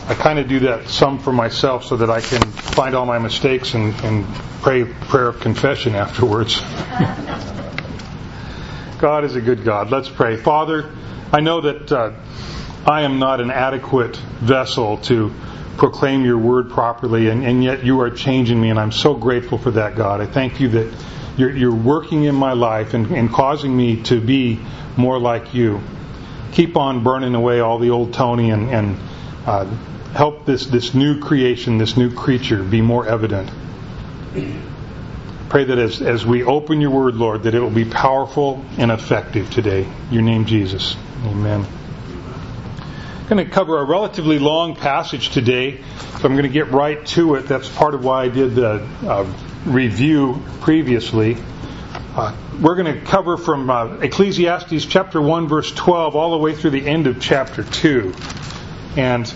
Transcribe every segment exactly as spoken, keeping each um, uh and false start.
I kind of do that some for myself so that I can find all my mistakes and, and pray prayer of confession afterwards. God is a good God. Let's pray. Father, I know that uh, I am not an adequate vessel to proclaim your word properly, and, and yet you are changing me, and I'm so grateful for that, God. I thank you that you're, you're working in my life and, and causing me to be more like you. Keep on burning away all the old Tony and, and uh, help this, this new creation, this new creature be more evident. Pray that as, as we open your word, Lord, that it will be powerful and effective today. In your name, Jesus. Amen. I'm going to cover a relatively long passage today, so I'm going to get right to it. That's part of why I did the uh, review previously. Uh, we're going to cover from uh, Ecclesiastes chapter one, verse twelve, all the way through the end of chapter two. And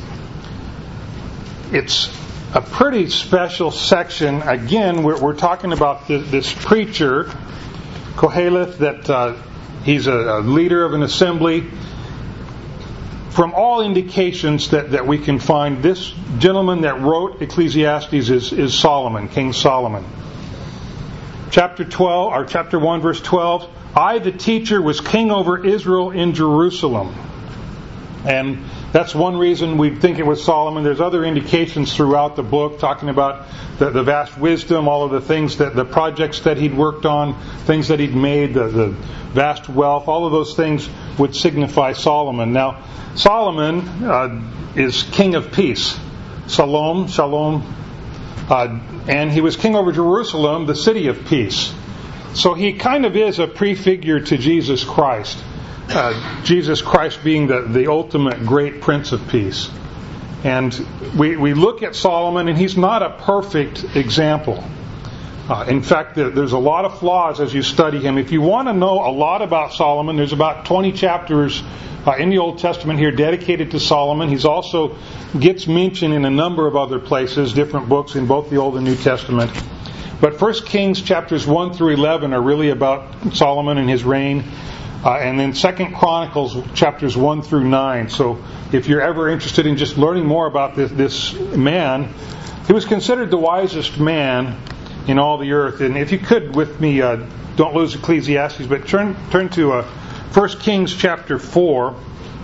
it's a pretty special section. Again, we're, we're talking about this, this preacher, Koheleth, that uh, he's a, a leader of an assembly. From all indications that, that we can find, this gentleman that wrote Ecclesiastes is, is Solomon, King Solomon. Chapter twelve, or chapter one, verse twelve. I, the teacher, was king over Israel in Jerusalem. And that's one reason we think it was Solomon. There's other indications throughout the book talking about the, the vast wisdom, all of the things that the projects that he'd worked on, things that he'd made, the, the vast wealth, all of those things would signify Solomon. Now, Solomon uh, is king of peace. Shalom, shalom. Uh, and he was king over Jerusalem, the city of peace. So he kind of is a prefigure to Jesus Christ. Uh, Jesus Christ being the, the ultimate great Prince of Peace. And we, we look at Solomon, and he's not a perfect example. Uh, in fact, there, there's a lot of flaws as you study him. If you want to know a lot about Solomon, there's about twenty chapters uh, in the Old Testament here dedicated to Solomon. He's also gets mentioned in a number of other places, different books in both the Old and New Testament. But First Kings chapters one through eleven are really about Solomon and his reign. Uh, and then Second Chronicles chapters one through nine. So if you're ever interested in just learning more about this, this man, he was considered the wisest man in all the earth. And if you could with me, uh, don't lose Ecclesiastes, but turn turn to uh, First Kings chapter four.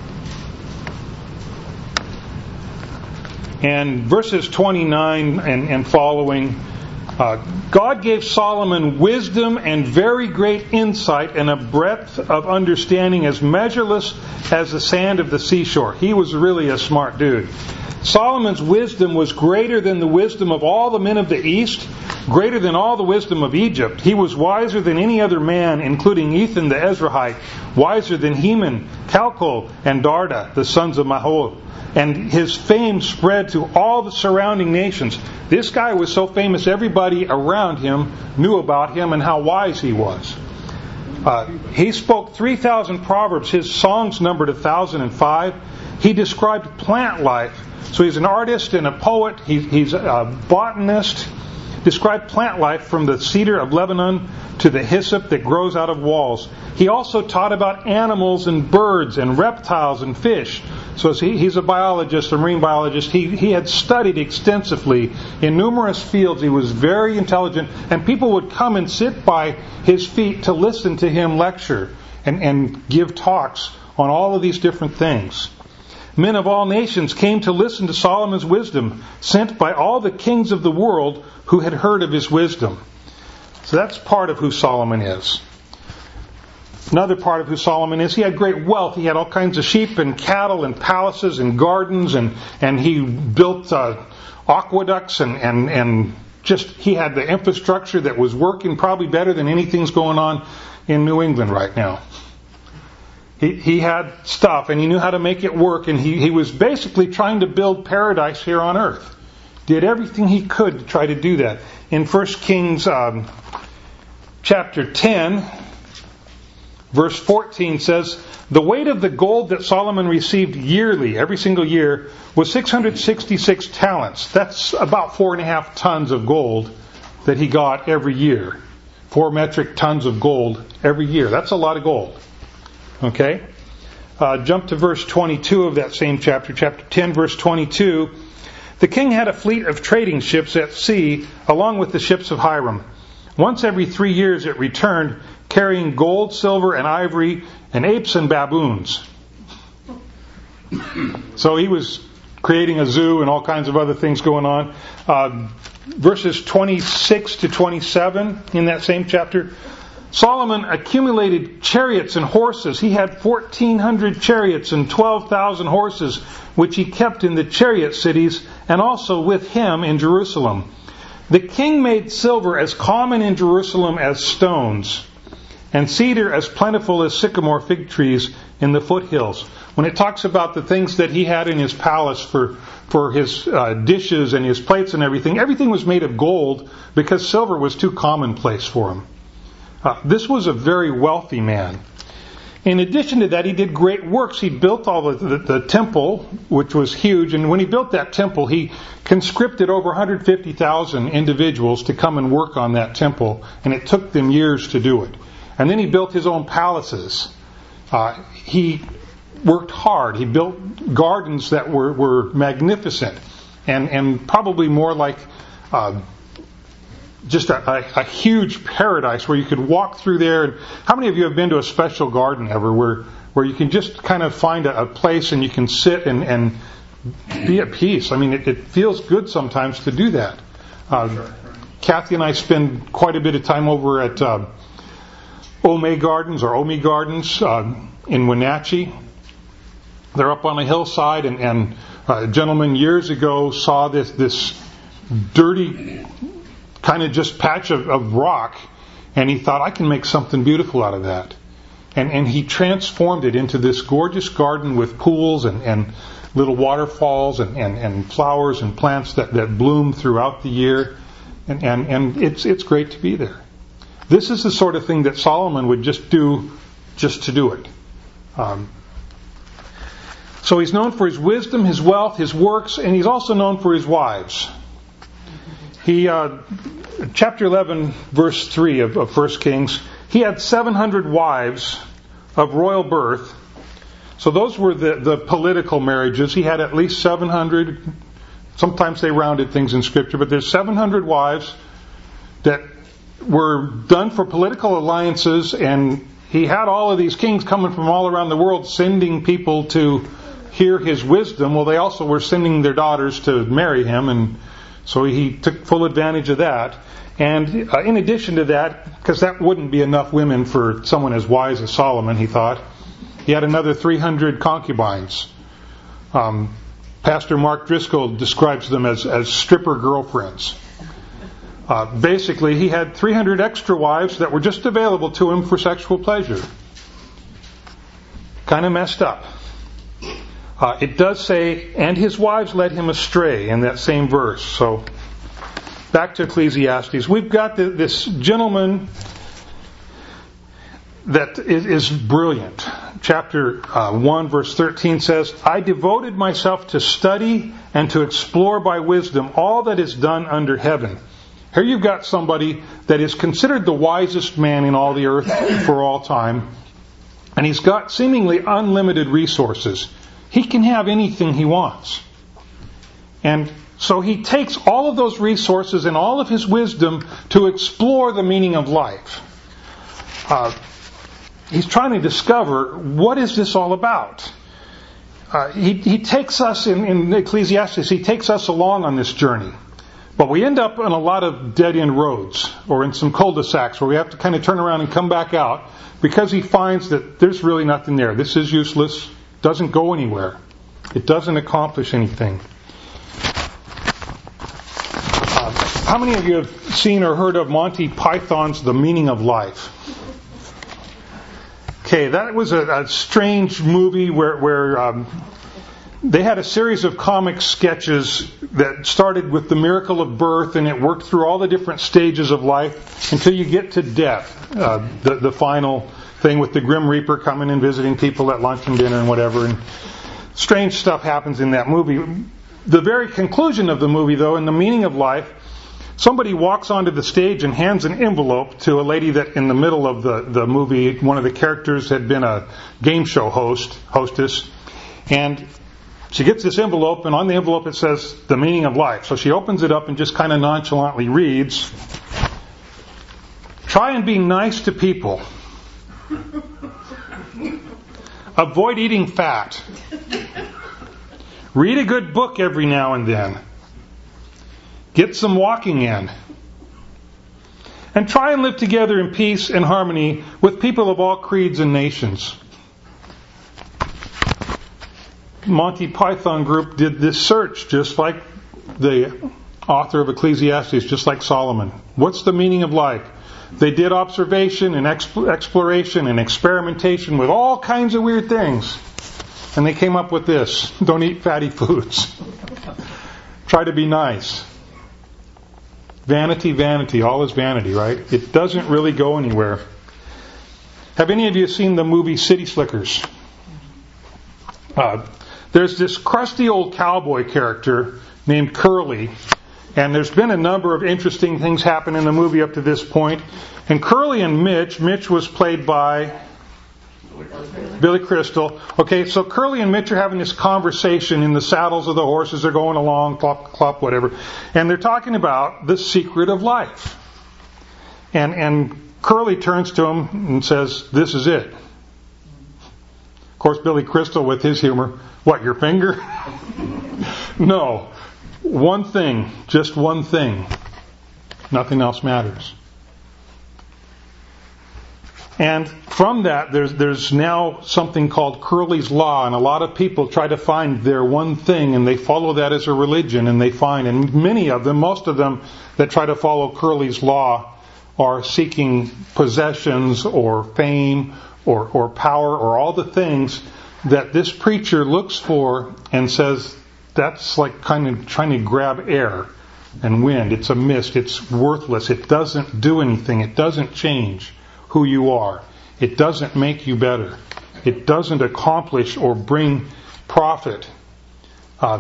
And verses twenty-nine and, and following. Uh, God gave Solomon wisdom and very great insight and a breadth of understanding as measureless as the sand of the seashore. He was really a smart dude. Solomon's wisdom was greater than the wisdom of all the men of the East, greater than all the wisdom of Egypt. He was wiser than any other man, including Ethan the Ezrahite, wiser than Heman, Calcol, and Darda, the sons of Mahol. And his fame spread to all the surrounding nations. This guy was so famous, everybody around him knew about him and how wise he was. Uh, he spoke three thousand proverbs. His songs numbered one thousand five. He described plant life. So he's an artist and a poet. He, he's a botanist. Described plant life from the cedar of Lebanon to the hyssop that grows out of walls. He also taught about animals and birds and reptiles and fish. So as he, he's a biologist, a marine biologist. He, he had studied extensively in numerous fields. He was very intelligent. And people would come and sit by his feet to listen to him lecture and, and give talks on all of these different things. Men of all nations came to listen to Solomon's wisdom, sent by all the kings of the world who had heard of his wisdom. So that's part of who Solomon is. Another part of who Solomon is, he had great wealth. He had all kinds of sheep and cattle and palaces and gardens, and, and he built uh, aqueducts and, and, and just he had the infrastructure that was working probably better than anything's going on in New England right now. He, he had stuff, and he knew how to make it work, and he, he was basically trying to build paradise here on earth. Did everything he could to try to do that. In First Kings um, chapter ten, verse fourteen says, the weight of the gold that Solomon received yearly, every single year, was six hundred sixty-six talents. That's about four and a half tons of gold that he got every year. Four metric tons of gold every year. That's a lot of gold. Okay? uh, jump to verse twenty-two of that same chapter, chapter ten, verse twenty-two. The king had a fleet of trading ships at sea, along with the ships of Hiram. Once every three years it returned, carrying gold, silver, and ivory, and apes and baboons. So he was creating a zoo and all kinds of other things going on. Uh, verses twenty-six to twenty-seven in that same chapter. Solomon accumulated chariots and horses. He had fourteen hundred chariots and twelve thousand horses, which he kept in the chariot cities and also with him in Jerusalem. The king made silver as common in Jerusalem as stones, and cedar as plentiful as sycamore fig trees in the foothills. When it talks about the things that he had in his palace for, for his uh, dishes and his plates and everything, everything was made of gold because silver was too commonplace for him. Uh, this was a very wealthy man. In addition to that, he did great works. He built all the, the, the temple, which was huge. And when he built that temple, he conscripted over one hundred fifty thousand individuals to come and work on that temple. And it took them years to do it. And then he built his own palaces. Uh, he worked hard. He built gardens that were, were magnificent. And, and probably more like uh, just a, a, a huge paradise where you could walk through there. And how many of you have been to a special garden ever where, where you can just kind of find a, a place and you can sit and, and be at peace? I mean, it, it feels good sometimes to do that. Uh, Kathy and I spend quite a bit of time over at uh, Ome Gardens or Omi Gardens uh, in Wenatchee. They're up on a hillside, and, and a gentleman years ago saw this this dirty kind of just patch of, of rock, and he thought, I can make something beautiful out of that. And and he transformed it into this gorgeous garden with pools and, and little waterfalls and, and, and flowers and plants that, that bloom throughout the year. And, and, and it's it's great to be there. This is the sort of thing that Solomon would just do just to do it. Um, so he's known for his wisdom, his wealth, his works, and he's also known for his wives. He, uh, chapter eleven, verse three of, of First Kings, he had seven hundred wives of royal birth. So those were the, the political marriages. He had at least seven hundred. Sometimes they rounded things in Scripture, but there's seven hundred wives that were done for political alliances, and he had all of these kings coming from all around the world sending people to hear his wisdom. Well, they also were sending their daughters to marry him, and so he took full advantage of that. And uh, in addition to that, because that wouldn't be enough women for someone as wise as Solomon, he thought, he had another three hundred concubines. Um, Pastor Mark Driscoll describes them as, as stripper girlfriends. Uh, basically, he had three hundred extra wives that were just available to him for sexual pleasure. Kind of messed up. Uh, it does say, and his wives led him astray in that same verse. So, back to Ecclesiastes. We've got the, this gentleman that is, is brilliant. Chapter uh, one, verse thirteen says, I devoted myself to study and to explore by wisdom all that is done under heaven. Here you've got somebody that is considered the wisest man in all the earth for all time. And he's got seemingly unlimited resources. He can have anything he wants. And so he takes all of those resources and all of his wisdom to explore the meaning of life. Uh, he's trying to discover, what is this all about? Uh, he, he takes us, in, in Ecclesiastes, he takes us along on this journey. But we end up on a lot of dead-end roads, or in some cul-de-sacs where we have to kind of turn around and come back out, because he finds that there's really nothing there. This is useless. Doesn't go anywhere. It doesn't accomplish anything. Uh, how many of you have seen or heard of Monty Python's The Meaning of Life? Okay, that was a, a strange movie where, where um, they had a series of comic sketches that started with the miracle of birth, and it worked through all the different stages of life until you get to death, uh, the, the final thing with the Grim Reaper coming and visiting people at lunch and dinner and whatever. And strange stuff happens in that movie. The very conclusion of the movie, though, in The Meaning of Life, somebody walks onto the stage and hands an envelope to a lady that in the middle of the, the movie, one of the characters had been a game show host, hostess, and she gets this envelope, and on the envelope it says, the meaning of life. So she opens it up and just kind of nonchalantly reads, try and be nice to people. Avoid eating fat. Read a good book every now and then. Get some walking in. And try and live together in peace and harmony with people of all creeds and nations. Monty Python group did this search just like the author of Ecclesiastes, just like Solomon. What's the meaning of life? They did observation and exp- exploration and experimentation with all kinds of weird things. And they came up with this. Don't eat fatty foods. Try to be nice. Vanity, vanity. All is vanity, right? It doesn't really go anywhere. Have any of you seen the movie City Slickers? Uh, there's this crusty old cowboy character named Curly. And there's been a number of interesting things happen in the movie up to this point. And Curly and Mitch, Mitch was played by Billy Crystal. Okay, so Curly and Mitch are having this conversation in the saddles of the horses. They're going along, clop, clop, whatever. And they're talking about the secret of life. And, and Curly turns to him and says, this is it. Of course, Billy Crystal with his humor, what, your finger? No. One thing, just one thing. Nothing else matters. And from that, there's there's now something called Curly's Law, and a lot of people try to find their one thing, and they follow that as a religion, and they find, and many of them, most of them that try to follow Curly's Law are seeking possessions or fame or, or power or all the things that this preacher looks for and says, that's like kind of trying to grab air and wind. It's a mist. It's worthless. It doesn't do anything. It doesn't change who you are. It doesn't make you better. It doesn't accomplish or bring profit. Uh,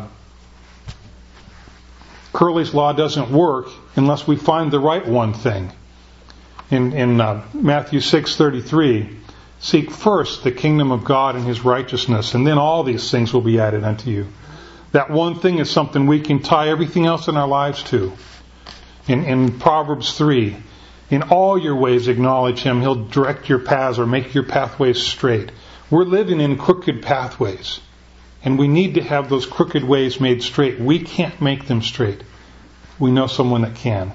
Curly's Law doesn't work unless we find the right one thing. In, in uh, Matthew six thirty-three, seek first the kingdom of God and His righteousness, and then all these things will be added unto you. That one thing is something we can tie everything else in our lives to. In, in Proverbs three, in all your ways acknowledge Him. He'll direct your paths or make your pathways straight. We're living in crooked pathways. And we need to have those crooked ways made straight. We can't make them straight. We know someone that can.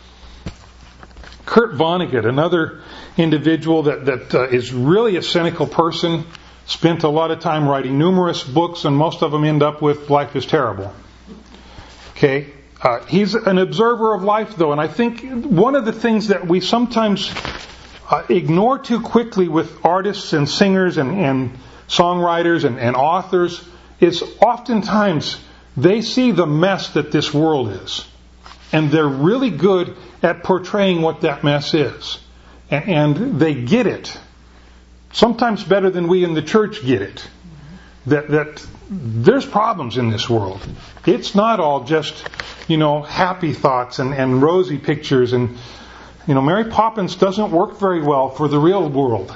Kurt Vonnegut, another individual that, that uh, is really a cynical person, spent a lot of time writing numerous books, and most of them end up with life is terrible. Okay? Uh, he's an observer of life, though, and I think one of the things that we sometimes uh, ignore too quickly with artists and singers and, and songwriters and, and authors is oftentimes they see the mess that this world is. And they're really good at portraying what that mess is. And, and they get it. Sometimes better than we in the church get it. That that there's problems in this world. It's not all just, you know, happy thoughts and, and rosy pictures. And, you know, Mary Poppins doesn't work very well for the real world.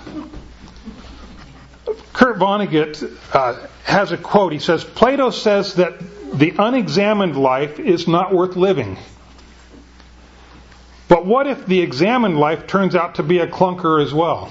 Kurt Vonnegut uh, has a quote. He says, Plato says that the unexamined life is not worth living. But what if the examined life turns out to be a clunker as well?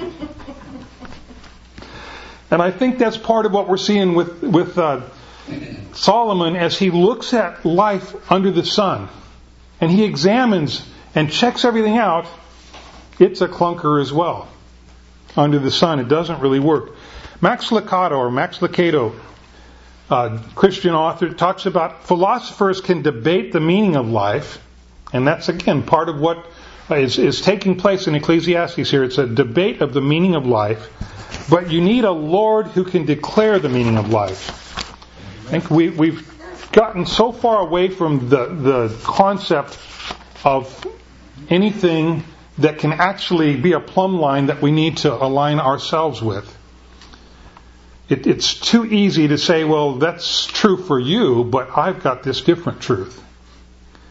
And I think that's part of what we're seeing with, with uh, Solomon as he looks at life under the sun. And he examines and checks everything out. It's a clunker as well. Under the sun, it doesn't really work. Max Lucado, or Max Lucado, uh, Christian author, talks about philosophers can debate the meaning of life. And that's, again, part of what is, is taking place in Ecclesiastes here. It's a debate of the meaning of life. But you need a Lord who can declare the meaning of life. I think we, we've gotten so far away from the, the concept of anything that can actually be a plumb line that we need to align ourselves with. It, it's too easy to say, well, that's true for you, but I've got this different truth.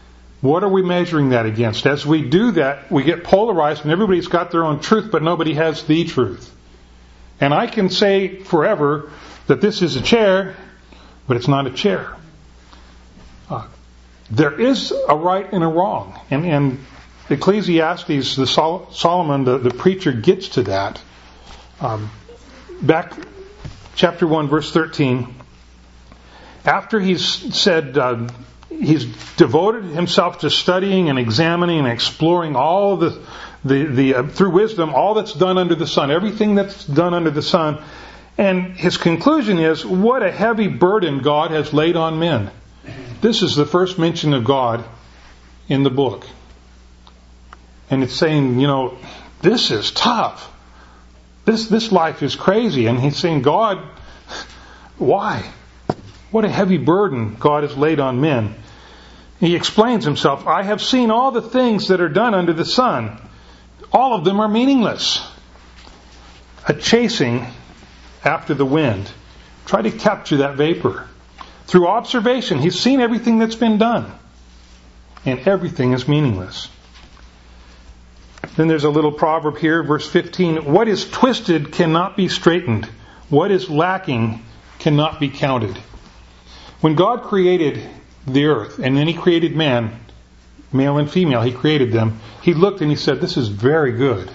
What are we measuring that against? As we do that, we get polarized and everybody's got their own truth, but nobody has the truth. And I can say forever that this is a chair, but it's not a chair. Uh, there is a right and a wrong. And, and Ecclesiastes, the Sol- Solomon, the, the preacher, gets to that. Um, back, chapter one, verse thirteen. After he's said, uh, he's devoted himself to studying and examining and exploring all the, the, the uh, through wisdom, all that's done under the sun, everything that's done under the sun. And his conclusion is, what a heavy burden God has laid on men. This is the first mention of God in the book. And it's saying, you know, this is tough. This, this life is crazy. And he's saying, God, why? What a heavy burden God has laid on men. He explains himself, I have seen all the things that are done under the sun. All of them are meaningless. A chasing after the wind. Try to capture that vapor. Through observation, he's seen everything that's been done. And everything is meaningless. Then there's a little proverb here, verse fifteen. What is twisted cannot be straightened. What is lacking cannot be counted. When God created the earth, and then He created man, male and female, He created them, He looked and He said, this is very good.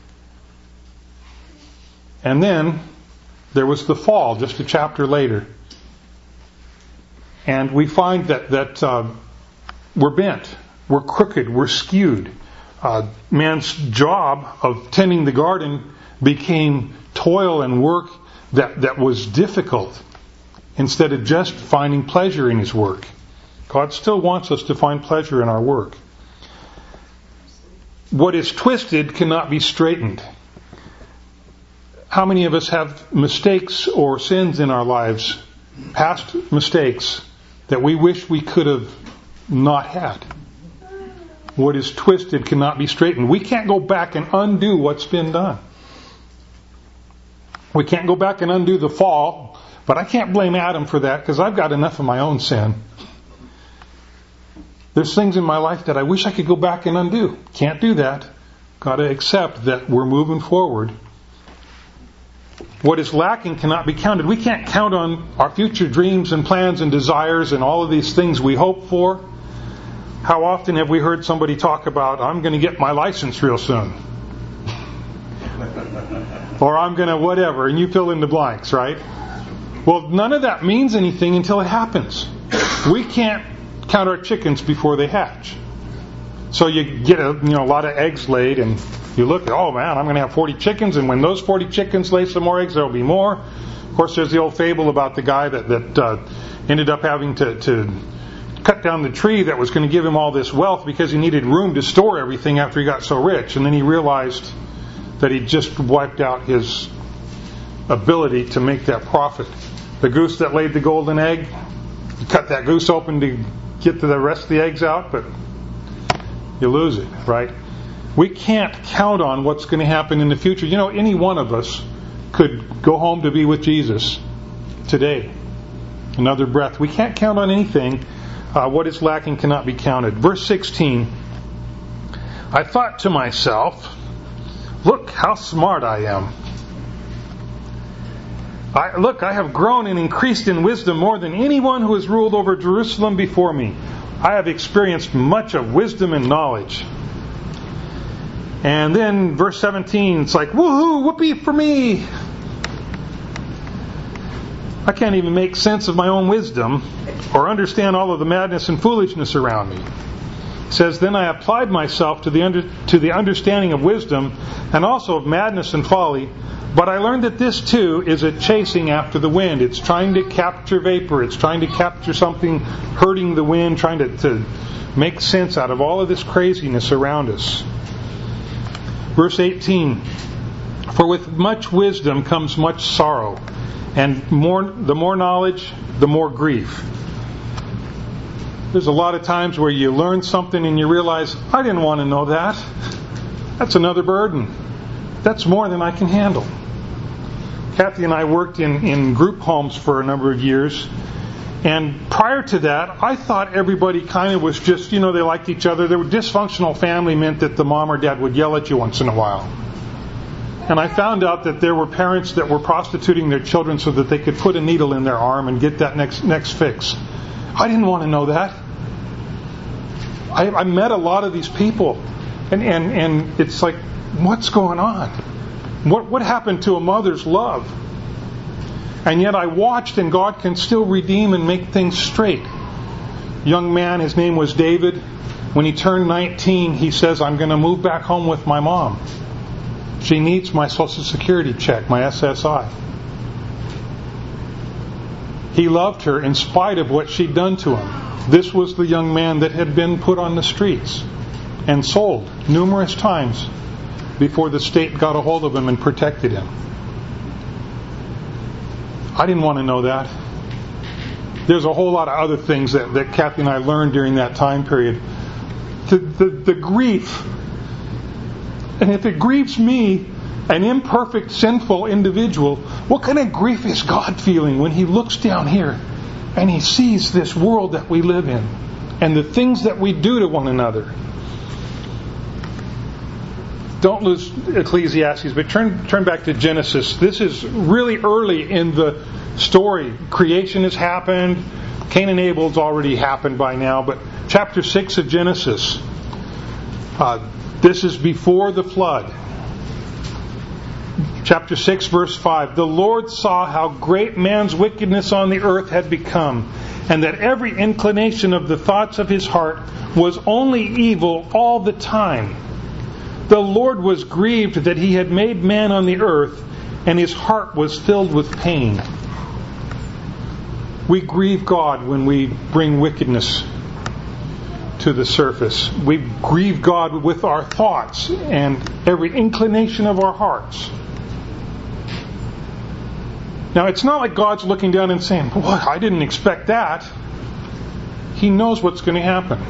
And then there was the fall, just a chapter later. And we find that, that uh, we're bent, we're crooked, we're skewed. Uh, man's job of tending the garden became toil and work that, that was difficult, instead of just finding pleasure in His work. God still wants us to find pleasure in our work. What is twisted cannot be straightened. How many of us have mistakes or sins in our lives, past mistakes, that we wish we could have not had? What is twisted cannot be straightened. We can't go back and undo what's been done. We can't go back and undo the fall, but I can't blame Adam for that because I've got enough of my own sin. There's things in my life that I wish I could go back and undo. Can't do that. Got to accept that we're moving forward. What is lacking cannot be counted. We can't count on our future dreams and plans and desires and all of these things we hope for. How often have we heard somebody talk about, I'm going to get my license real soon? Or I'm going to whatever, and you fill in the blanks, right? Well, none of that means anything until it happens. We can't count our chickens before they hatch. So you get a you know a lot of eggs laid, and you look, oh man, I'm going to have forty chickens, and when those forty chickens lay some more eggs, there will be more. Of course, there's the old fable about the guy that, that uh, ended up having to... to cut down the tree that was going to give him all this wealth because he needed room to store everything after he got so rich. And then he realized that he just wiped out his ability to make that profit. The goose that laid the golden egg, you cut that goose open to get to the rest of the eggs out, but you lose it, right? We can't count on what's going to happen in the future. You know, any one of us could go home to be with Jesus today. Another breath. We can't count on anything. Uh, what is lacking cannot be counted. Verse sixteen. I thought to myself, look how smart I am. I, look, I have grown and increased in wisdom more than anyone who has ruled over Jerusalem before me. I have experienced much of wisdom and knowledge. And then verse seventeen, it's like, woohoo, whoopee for me. I can't even make sense of my own wisdom or understand all of the madness and foolishness around me. It says, then I applied myself to the under, to the understanding of wisdom and also of madness and folly, but I learned that this too is a chasing after the wind. It's trying to capture vapor. It's trying to capture something hurting the wind, trying to, to make sense out of all of this craziness around us. Verse eighteen, for with much wisdom comes much sorrow, and more the more knowledge, the more grief. There's a lot of times where you learn something and you realize, I didn't want to know that. That's another burden. That's more than I can handle. Kathy and I worked in, in group homes for a number of years. And prior to that, I thought everybody kind of was just, you know, they liked each other. There were dysfunctional family meant that the mom or dad would yell at you once in a while. And I found out that there were parents that were prostituting their children so that they could put a needle in their arm and get that next next fix. I didn't want to know that. I, I met a lot of these people, and, and, and it's like, what's going on? What what happened to a mother's love? And yet I watched, and God can still redeem and make things straight. Young man, his name was David. When he turned nineteen, he says, I'm going to move back home with my mom. She needs my Social Security check, my S S I. He loved her in spite of what she'd done to him. This was the young man that had been put on the streets and sold numerous times before the state got a hold of him and protected him. I didn't want to know that. There's a whole lot of other things that, that Kathy and I learned during that time period. The, the, the grief. And if it grieves me, an imperfect, sinful individual, what kind of grief is God feeling when He looks down here and He sees this world that we live in and the things that we do to one another? Don't lose Ecclesiastes, but turn turn back to Genesis. This is really early in the story. Creation has happened. Cain and Abel's already happened by now, but chapter six of Genesis. Uh, this is before the flood. Chapter six, verse five. The Lord saw how great man's wickedness on the earth had become, and that every inclination of the thoughts of his heart was only evil all the time. The Lord was grieved that He had made man on the earth, and His heart was filled with pain. We grieve God when we bring wickedness to the surface. We grieve God with our thoughts and every inclination of our hearts. Now, it's not like God's looking down and saying, "Boy, I didn't expect that." He knows what's going to happen.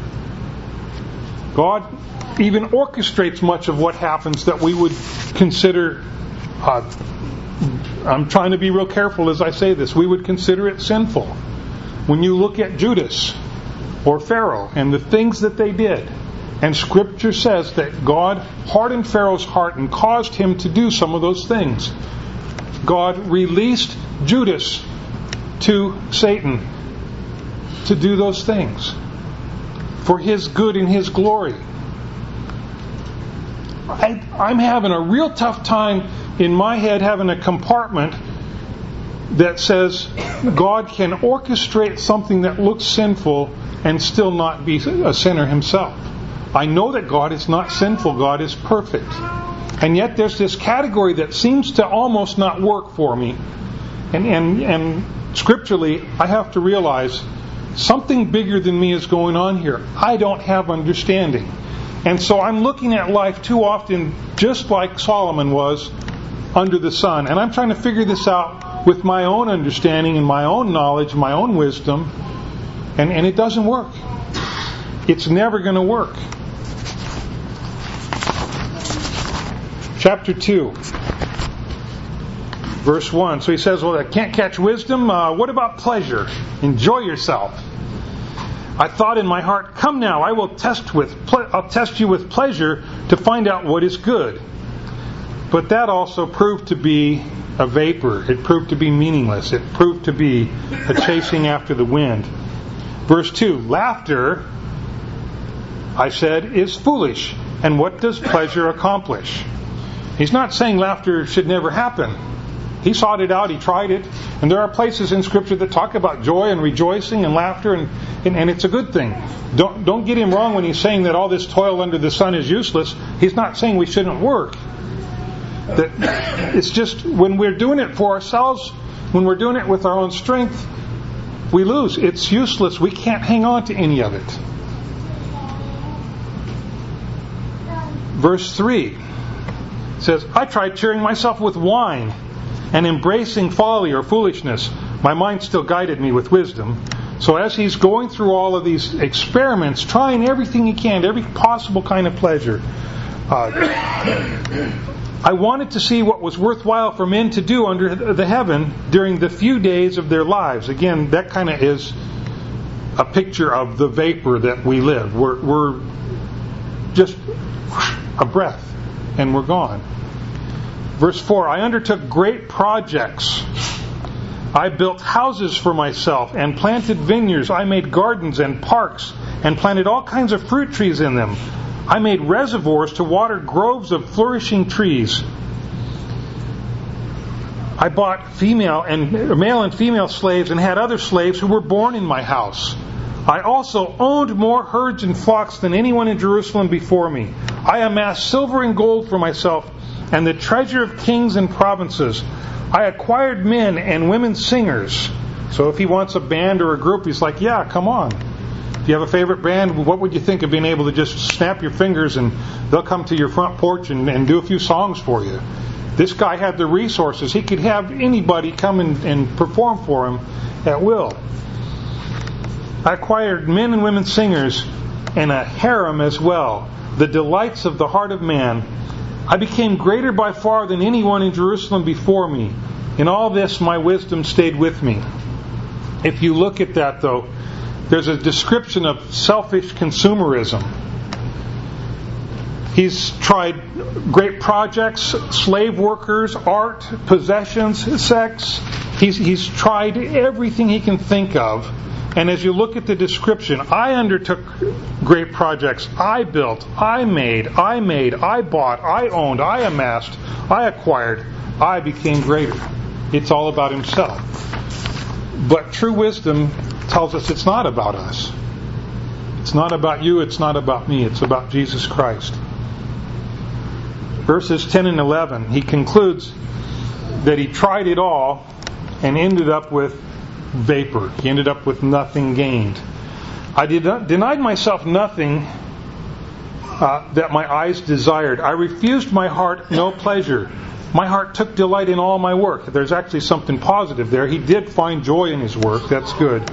God even orchestrates much of what happens that we would consider, uh, I'm trying to be real careful as I say this, we would consider it sinful. When you look at Judas or Pharaoh and the things that they did, and Scripture says that God hardened Pharaoh's heart and caused him to do some of those things. God released Judas to Satan to do those things for his good and his glory. I, I'm having a real tough time in my head having a compartment that says God can orchestrate something that looks sinful and still not be a sinner Himself. I know that God is not sinful. God is perfect. And yet there's this category that seems to almost not work for me. And, and, and scripturally, I have to realize something bigger than me is going on here. I don't have understanding. And so I'm looking at life too often just like Solomon was under the sun. And I'm trying to figure this out with my own understanding and my own knowledge and my own wisdom. And, and it doesn't work. It's never going to work. Chapter two. Verse one. So he says, well, I can't catch wisdom. Uh, what about pleasure? Enjoy yourself. I thought in my heart, come now, I will test with ple- I'll test you with pleasure to find out what is good. But that also proved to be a vapor. It proved to be meaningless. It proved to be a chasing after the wind. Verse two, laughter, I said, is foolish. And what does pleasure accomplish? He's not saying laughter should never happen. He sought it out, he tried it. And there are places in Scripture that talk about joy and rejoicing and laughter, and, and, and it's a good thing. Don't, don't get him wrong when he's saying that all this toil under the sun is useless. He's not saying we shouldn't work. That it's just when we're doing it for ourselves, when we're doing it with our own strength, we lose. It's useless. We can't hang on to any of it. Verse three says, I tried cheering myself with wine and embracing folly or foolishness. My mind still guided me with wisdom. So as he's going through all of these experiments, trying everything he can, every possible kind of pleasure, uh, I wanted to see what was worthwhile for men to do under the heaven during the few days of their lives. Again, that kind of is a picture of the vapor that we live. We're, we're just a breath and we're gone. Verse four, I undertook great projects. I built houses for myself and planted vineyards. I made gardens and parks and planted all kinds of fruit trees in them. I made reservoirs to water groves of flourishing trees. I bought female and male and female slaves and had other slaves who were born in my house. I also owned more herds and flocks than anyone in Jerusalem before me. I amassed silver and gold for myself and the treasure of kings and provinces. I acquired men and women singers. So if he wants a band or a group, he's like, yeah, come on. If you have a favorite band, what would you think of being able to just snap your fingers and they'll come to your front porch and, and do a few songs for you? This guy had the resources. He could have anybody come and, and perform for him at will. I acquired men and women singers and a harem as well, the delights of the heart of man. I became greater by far than anyone in Jerusalem before me. In all this, my wisdom stayed with me. If you look at that, though, there's a description of selfish consumerism. He's tried great projects, slave workers, art, possessions, sex. He's, he's tried everything he can think of. And as you look at the description, I undertook great projects. I built, I made, I made, I bought, I owned, I amassed, I acquired, I became greater. It's all about himself. But true wisdom tells us it's not about us. It's not about you, it's not about me, it's about Jesus Christ. Verses ten and eleven, he concludes that he tried it all and ended up with vapor. He ended up with nothing gained. I did not, denied myself nothing uh, that my eyes desired. I refused my heart no pleasure. My heart took delight in all my work. There's actually something positive there. He did find joy in his work. That's good.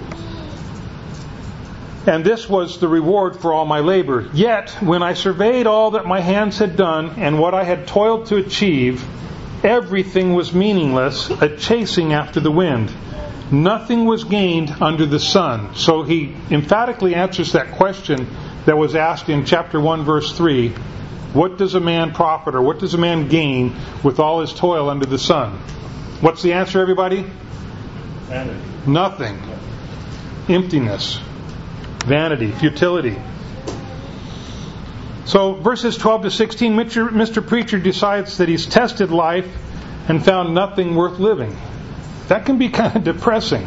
And this was the reward for all my labor. Yet, when I surveyed all that my hands had done and what I had toiled to achieve, everything was meaningless, a chasing after the wind. Nothing was gained under the sun. So he emphatically answers that question that was asked in chapter one, verse three. What does a man profit, or what does a man gain with all his toil under the sun? What's the answer, everybody? Vanity. Nothing. Emptiness. Vanity. Futility. So verses twelve to sixteen, Mister Preacher decides that he's tested life and found nothing worth living. That can be kind of depressing.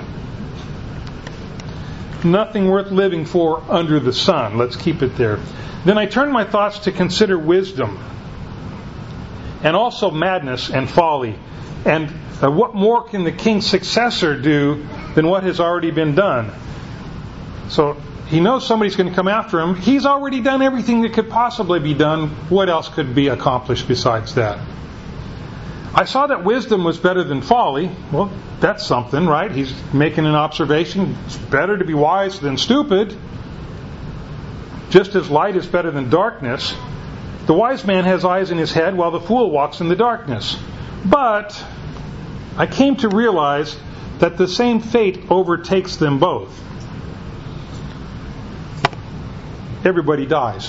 Nothing worth living for under the sun. Let's keep it there. Then I turned my thoughts to consider wisdom, and also madness and folly. And uh, what more can the king's successor do than what has already been done? So he knows somebody's going to come after him. He's already done everything that could possibly be done. What else could be accomplished besides that? I saw that wisdom was better than folly. Well, that's something, right? He's making an observation. It's better to be wise than stupid. Just as light is better than darkness. The wise man has eyes in his head while the fool walks in the darkness. But I came to realize that the same fate overtakes them both. Everybody dies.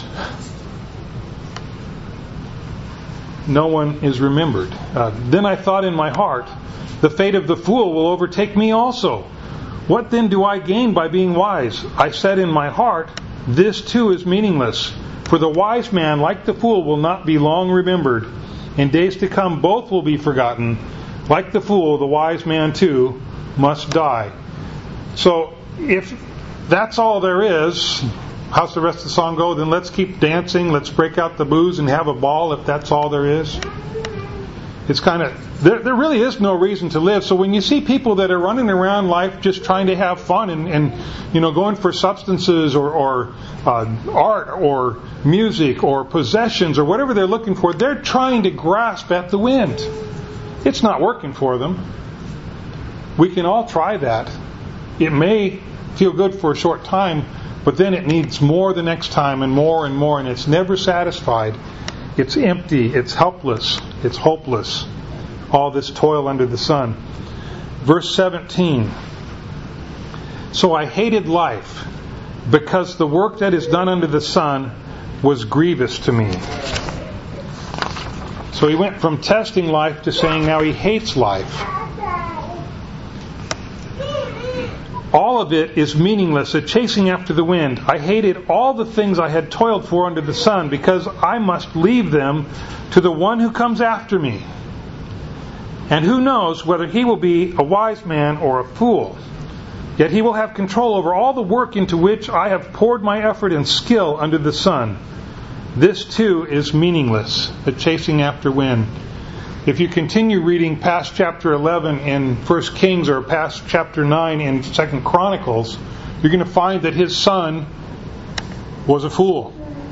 No one is remembered. Uh, then I thought in my heart, the fate of the fool will overtake me also. What then do I gain by being wise? I said in my heart, this too is meaningless. For the wise man, like the fool, will not be long remembered. In days to come, both will be forgotten. Like the fool, the wise man too must die. So, if that's all there is, how's the rest of the song go? Then let's keep dancing, let's break out the booze and have a ball if that's all there is. It's kind of, there, there really is no reason to live. So when you see people that are running around life just trying to have fun and, and you know, going for substances or, or uh, art or music or possessions or whatever they're looking for, they're trying to grasp at the wind. It's not working for them. We can all try that. It may feel good for a short time, but then it needs more the next time and more and more, and it's never satisfied. It's empty. It's helpless. It's hopeless. All this toil under the sun. Verse seventeen. So I hated life, because the work that is done under the sun was grievous to me. So he went from testing life to saying now he hates life. All of it is meaningless, a chasing after the wind. I hated all the things I had toiled for under the sun, because I must leave them to the one who comes after me. And who knows whether he will be a wise man or a fool. Yet he will have control over all the work into which I have poured my effort and skill under the sun. This too is meaningless, a chasing after wind. If you continue reading past chapter eleven in First Kings or past chapter nine in Second Chronicles, you're going to find that his son was a fool.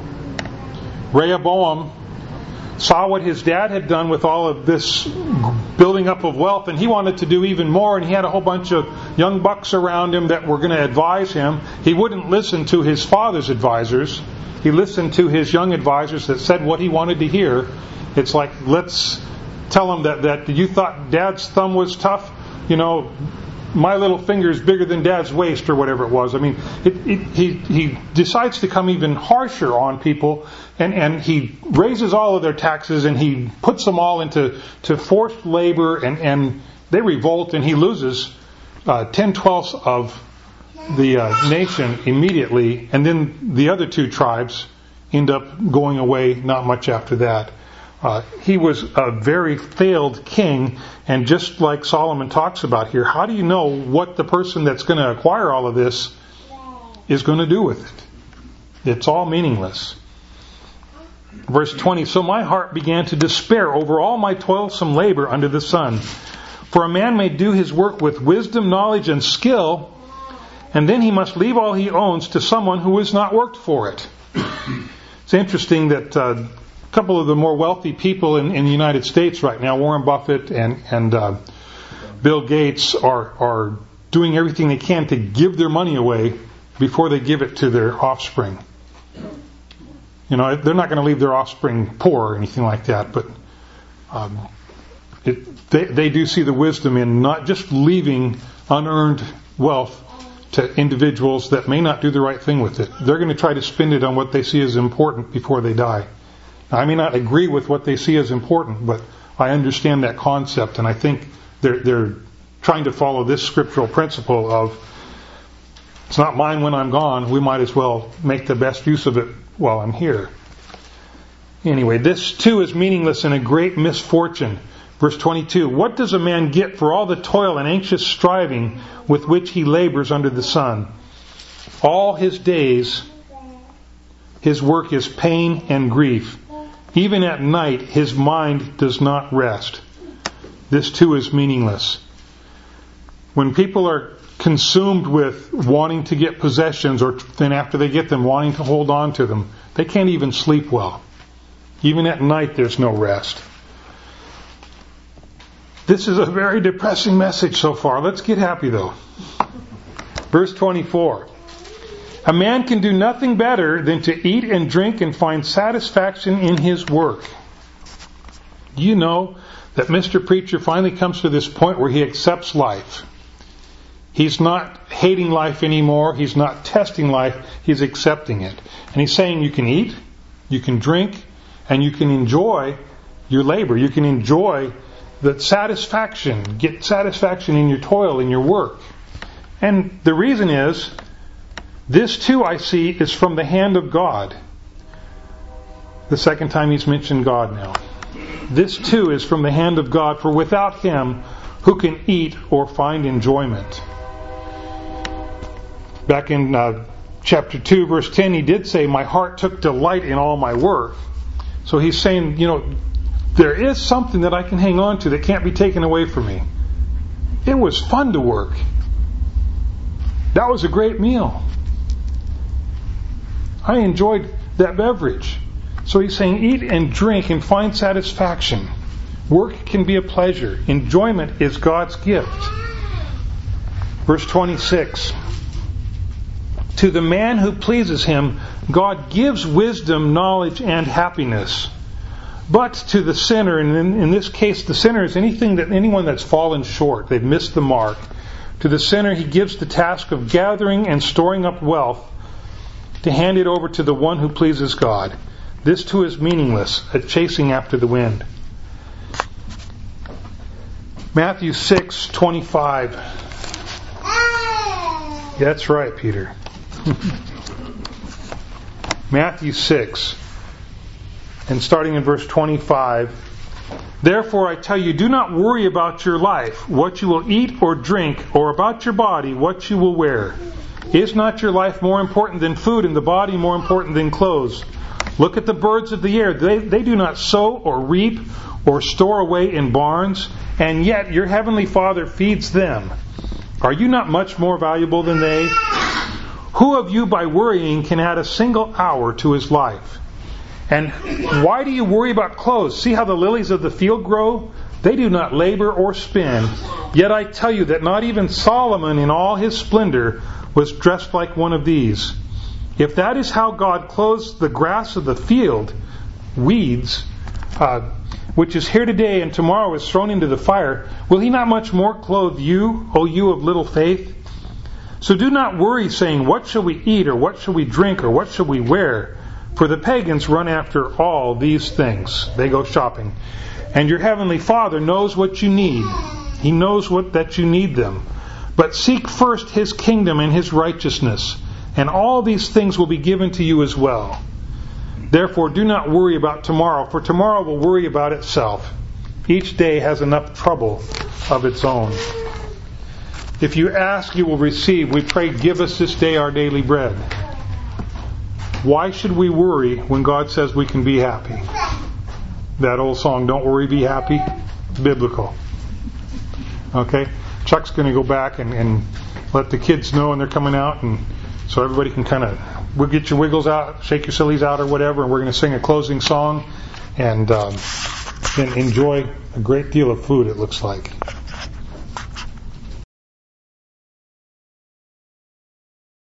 Rehoboam saw what his dad had done with all of this building up of wealth, and he wanted to do even more, and he had a whole bunch of young bucks around him that were going to advise him. He wouldn't listen to his father's advisors. He listened to his young advisors that said what he wanted to hear. It's like, let's tell him that, that you thought Dad's thumb was tough. You know, my little finger is bigger than Dad's waist, or whatever it was. I mean, it, it, he he decides to come even harsher on people, and, and he raises all of their taxes, and he puts them all into to forced labor, and, and they revolt, and he loses uh, ten twelfths of the uh, nation immediately, and then the other two tribes end up going away not much after that. Uh, he was a very failed king, and just like Solomon talks about here, how do you know what the person that's going to acquire all of this is going to do with it? It's all meaningless. Verse twenty, so my heart began to despair over all my toilsome labor under the sun. For a man may do his work with wisdom, knowledge, and skill, and then he must leave all he owns to someone who has not worked for it. It's interesting that uh, a couple of the more wealthy people in, in the United States right now, Warren Buffett and, and uh, Bill Gates, are, are doing everything they can to give their money away before they give it to their offspring. You know, they're not going to leave their offspring poor or anything like that, but um, it, they, they do see the wisdom in not just leaving unearned wealth to individuals that may not do the right thing with it. They're going to try to spend it on what they see as important before they die. Now, I may not agree with what they see as important, but I understand that concept, and I think they're, they're trying to follow this scriptural principle of, it's not mine when I'm gone, we might as well make the best use of it while I'm here. Anyway, this too is meaningless and a great misfortune. Verse twenty-two, what does a man get for all the toil and anxious striving with which he labors under the sun? All his days, his work is pain and grief. Even at night, his mind does not rest. This too is meaningless. When people are consumed with wanting to get possessions, or then after they get them, wanting to hold on to them, they can't even sleep well. Even at night, there's no rest. This is a very depressing message so far. Let's get happy though. Verse twenty-four. A man can do nothing better than to eat and drink and find satisfaction in his work. Do you know that Mister Preacher finally comes to this point where he accepts life? He's not hating life anymore. He's not testing life. He's accepting it. And he's saying you can eat, you can drink, and you can enjoy your labor. You can enjoy the satisfaction, get satisfaction in your toil, in your work. And the reason is, this too I see is from the hand of God. The second time he's mentioned God now. This too is from the hand of God, for without Him, who can eat or find enjoyment? Back in uh, chapter two, verse ten, he did say, my heart took delight in all my work. So he's saying, you know, there is something that I can hang on to that can't be taken away from me. It was fun to work. That was a great meal. I enjoyed that beverage. So he's saying, eat and drink and find satisfaction. Work can be a pleasure. Enjoyment is God's gift. Verse twenty-six. To the man who pleases Him, God gives wisdom, knowledge, and happiness. But to the sinner, and in, in this case the sinner is anything that anyone that's fallen short, they've missed the mark. To the sinner he gives the task of gathering and storing up wealth to hand it over to the one who pleases God. This too is meaningless, a chasing after the wind. Matthew six twenty-five. That's right, Peter. Matthew six, and starting in verse twenty-five. Therefore I tell you, do not worry about your life, what you will eat or drink, or about your body, what you will wear. Is not your life more important than food, and the body more important than clothes? Look at the birds of the air. They, they do not sow or reap or store away in barns, and yet your heavenly Father feeds them. Are you not much more valuable than they? Who of you by worrying can add a single hour to his life? And why do you worry about clothes? See how the lilies of the field grow? They do not labor or spin. Yet I tell you that not even Solomon in all his splendor was dressed like one of these. If that is how God clothes the grass of the field, weeds, uh, which is here today and tomorrow is thrown into the fire, will He not much more clothe you, O you of little faith? So do not worry, saying, what shall we eat, or what shall we drink, or what shall we wear? For the pagans run after all these things. They go shopping. And your heavenly Father knows what you need. He knows what that you need them. But seek first His kingdom and His righteousness, and all these things will be given to you as well. Therefore do not worry about tomorrow, for tomorrow will worry about itself. Each day has enough trouble of its own. If you ask, you will receive. We pray, give us this day our daily bread. Why should we worry when God says we can be happy? That old song, Don't Worry, Be Happy, biblical. Okay? Chuck's going to go back and, and let the kids know when they're coming out, and so everybody can kind of we'll get your wiggles out, shake your sillies out or whatever, and we're going to sing a closing song and, um, and enjoy a great deal of food, it looks like.